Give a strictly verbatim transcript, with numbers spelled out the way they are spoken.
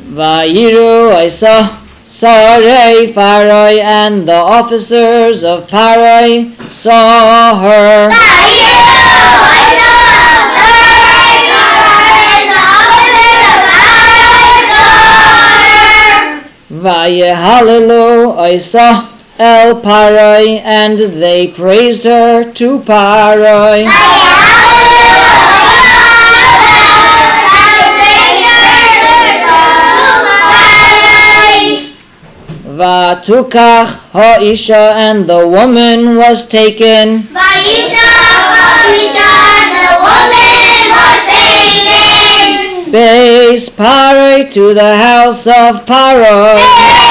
Vayiru Isa Sarai Pharaoh, and the officers of Pharaoh saw her. Vayehalelu Isa El Parai, and they praised her to Parai. Vatukach Ha'isha, and the woman was taken. Base Parai to the house of Parai.